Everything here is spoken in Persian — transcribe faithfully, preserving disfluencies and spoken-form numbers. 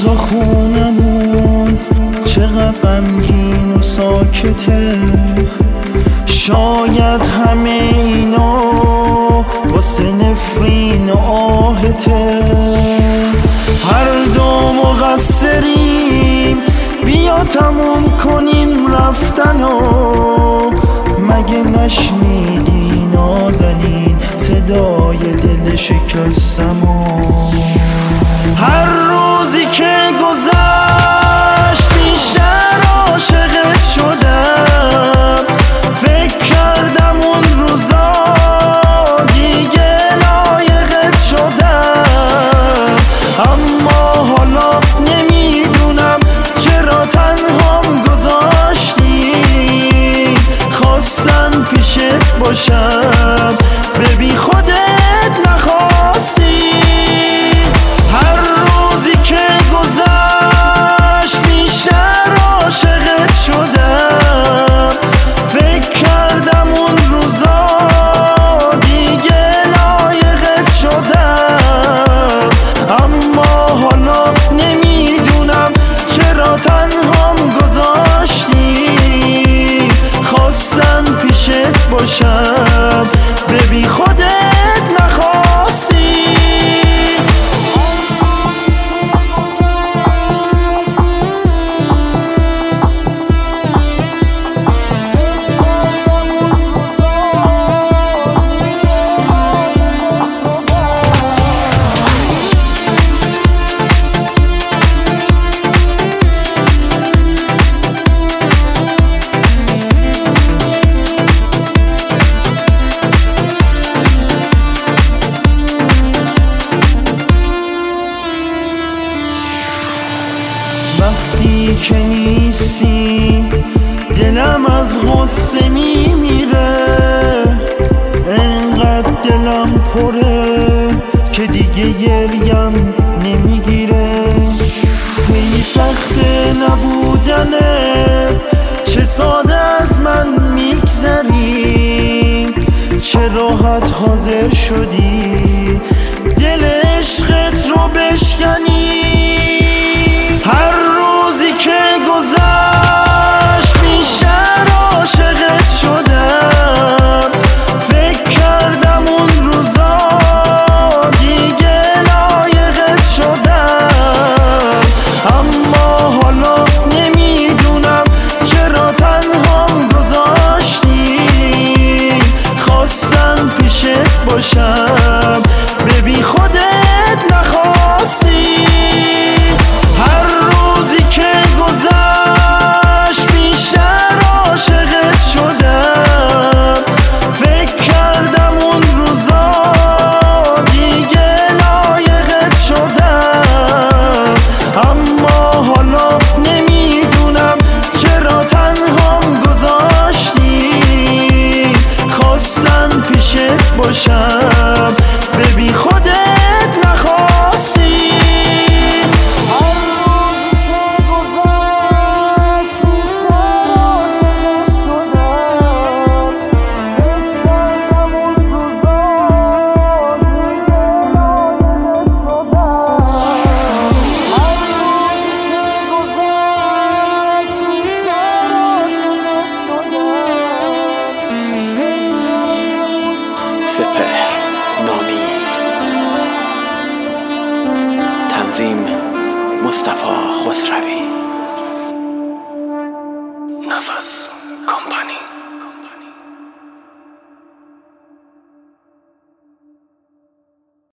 روزا خونمون چقدر غمگین و ساکته، شاید همه اینا واسه نفرین و آهته. هر دو مقصریم، بیا تموم کنیم رفتنو. مگه نشنیدی نازنین صدای دل شکستمو؟ هر روزی که گذشت بیشتر عاشقت شدم. فکر کردم اون روزا دیگه لایقت شدم، اما حالا نمیدونم چرا تنهام گذاشتی. خواستم پیشت باشم ببین خودت نخواستی. هر روزی که گذشت بیشتر عاشقت شدم. فکر کردم اون روزا دیگه لایقت شدم، اما حالا نمیدونم چرا تنهام گذاشتی. خواستم پیشت باشم ببین خودت نخواستی. وقتی که نیستی دلم از غصه میمیره. انقدر دلم پره که دیگه گریم نمیگیره. خیلی سخته نبودنت، چه ساده از من میگذری. چه راحت حاضر شدی دل عشقت رو بشکنی. هر روزی که گذشت بیشتر عاشقت شدم. فکر کردم اون روزا دیگه لایقت شدم، اما حالا نمیدونم چرا تنهام گذاشتی. خواستم پیشت باشم ببین خودت نخواستی. هر روزی که گذشت بیشتر عاشقت شدم. فکر کردم اون روزا دیگه لایقت شدم، اما حالا نمیدونم چرا تنهام گذاشتی. خواستم پیشت باشم ببین خودت نخواستی. تنظیم مصطفی خسروی. نفس کمپانی.